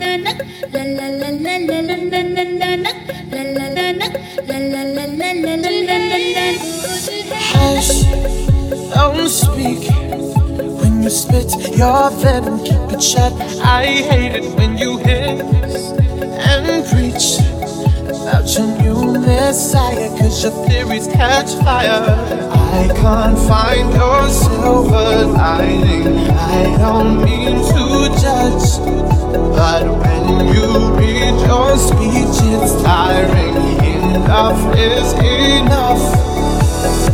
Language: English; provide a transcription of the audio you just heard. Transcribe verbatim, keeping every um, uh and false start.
Hush, don't speak. When you spit your venom, keep it shut. I hate it when you hiss and preach about your new messiah, cause your theories catch fire. I can't find your silver lining. I don't mean to judge, but when you read your speech, it's tiring. Enough is enough.